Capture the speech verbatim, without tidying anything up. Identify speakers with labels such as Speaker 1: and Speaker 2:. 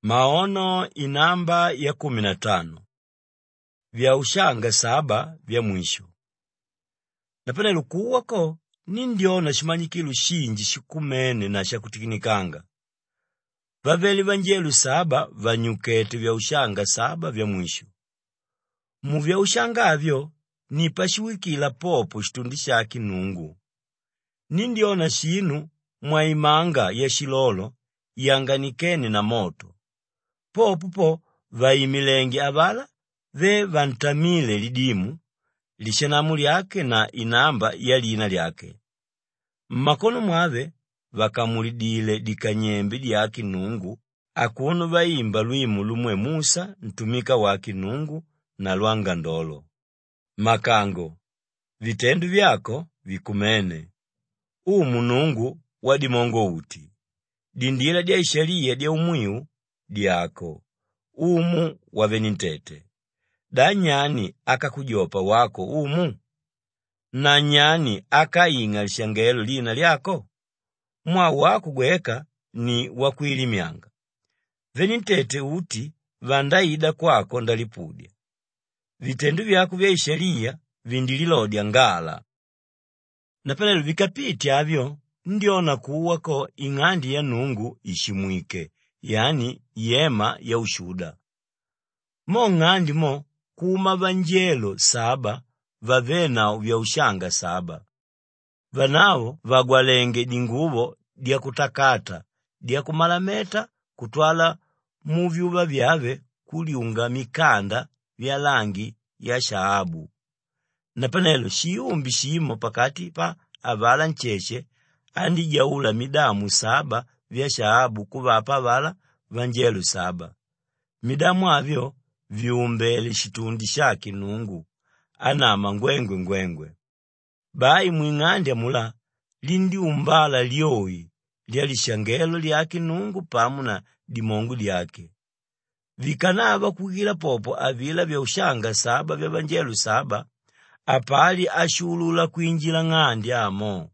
Speaker 1: Maono inamba ya kumi na tano. Vya ushanga saba vya mwisho. Napena lukuwako nindiona shimanyikilu shinji shikumene na shakutikinikanga. Vaveli vanjelu saba vanyukete vya ushanga saba vya mwisho. Mu vya ushanga avyo nipashiwikila popo shitundi shaki nungu. Nindiona shinu mwaimanga ya shilolo yanganikeni na moto. Popupo vaimilenge avala ve vantamile lidimu lishenamu lyake na inamba ya lina lyake. Mmakono mwave vakamulidile dikanyembe lyaki nungu akunu vaimba lwimu lumwe Musa ntumika waki nungu na lwanga ndolo. Makango, vitendu vyako vikumene. Umu nungu wadimongo uti. Dindila dia isharia dia umwiu diako. Umu wavenintete. Da nyani akakujopa wako umu? Na nyani akainga lishangelo lina lyako? Mwa wako gweka ni wakuilimyanga. Venintete uti vandaida kwako ndalipudia. Vitendu vyako vya isharia vindililodya ngala. Napelelu vikapiti avyo ndiona kuwako ing'andi ya nungu ishimwike, yani yema ya ushuda. Mo ng'andi mo kuma vanjelo saba vavena vya ushanga saba. Vanao vagwalenge dinguvo dia kutakata, dia kumalameta kutwala muvyuva vyave kuliunga mikanda vya langi ya shaabu. Napanelo shiumbi shimo pakati pa avala ncheshe andi jaula midamu saba vya shaabu kuvapa avala vanjelu saba. Midamu avyo viumbele shitundi shaki nungu anama ngwengwe ngwengwe. Bai mwing'ande mula lindi umbala lioi lia lishangelo lyaki nungu pamuna dimongu lyake. Vikanava kugila popo avila vya ushanga saba vya vanjelu saba apali ashulula kuinjila ng'andi amo.